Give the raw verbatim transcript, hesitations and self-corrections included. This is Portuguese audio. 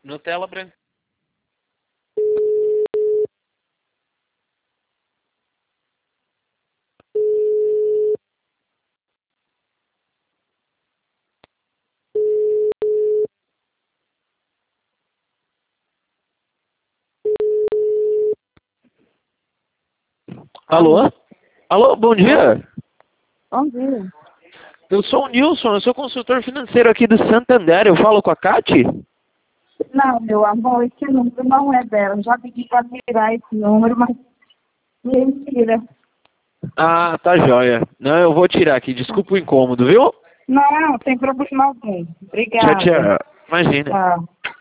Nutella branca. Alô? Alô, bom dia. Bom dia. Eu sou o Nilson, eu sou consultor financeiro aqui do Santander. Eu falo com a Cati? Não, meu amor, esse número não é dela. Já pedi para tirar esse número, mas ninguém tira. Ah, tá joia. Não, eu vou tirar aqui. Desculpa o incômodo, viu? Não, sem problema algum. Tchau, Obrigada. tchau. Imagina. Tchau.